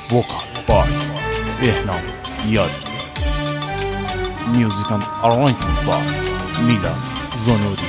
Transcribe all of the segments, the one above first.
vocal by Behnam Yadki, music and arrangement by Milan Zonodi.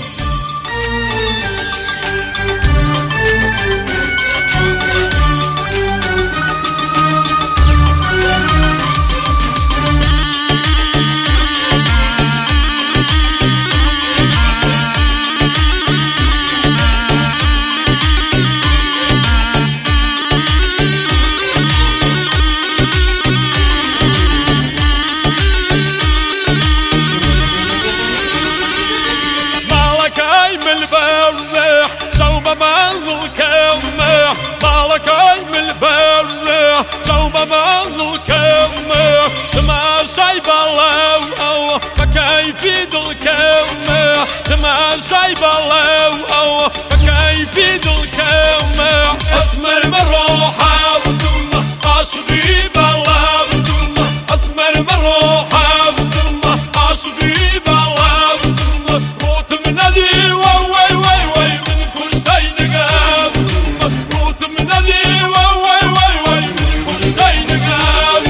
كيف الكومة تماشي بلاو كيف الكومة أسمر مروحة ودم أشغي بلاو دم أسمر مروحة ودم أشغي بلاو دم روت من اللي وي وي وي من كل شي نقاب روت من اللي وي وي وي من كل شي نقاب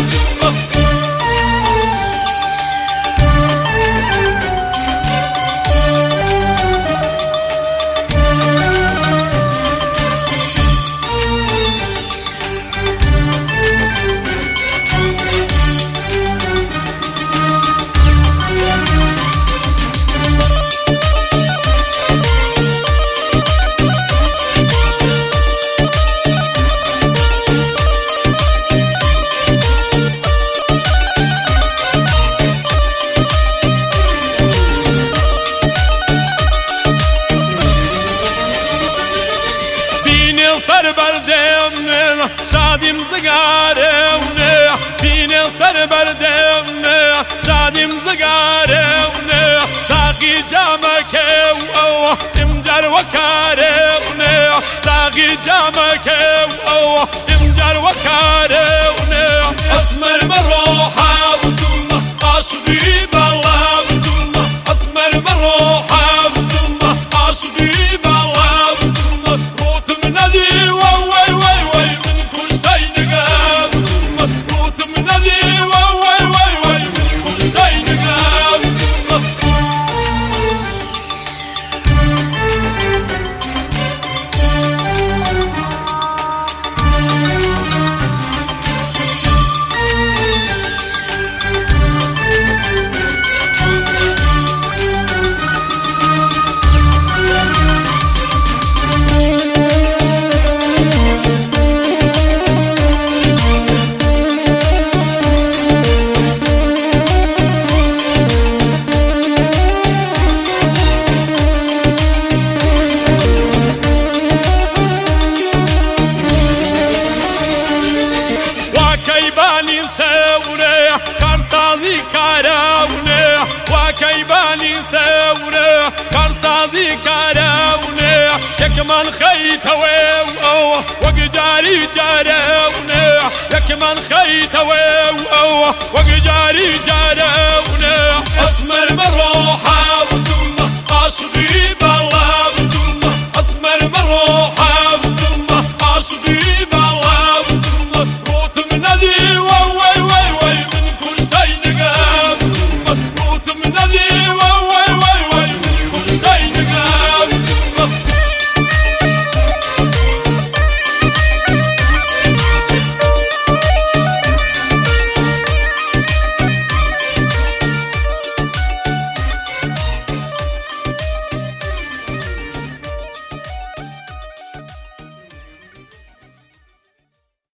سر بردمنه شادیم زگارونه بینه سر بردمنه شادیم زگارونه ساقی جامک او امجر وکارونه ساقی جامک او امجر وکارونه اسمر مروحه ودم عاشقی بلا ودم اسمر مروحه ودم عاشقی بلا ودم روت من اللي وي وي وي من كل شي نقاب روت من اللي وي وي وي من كل شي نقاب كيباني سورة كرصادي كراونة يكمن خيتوي وقجاري جارونة يكمن خيتوي وقجاري جارونة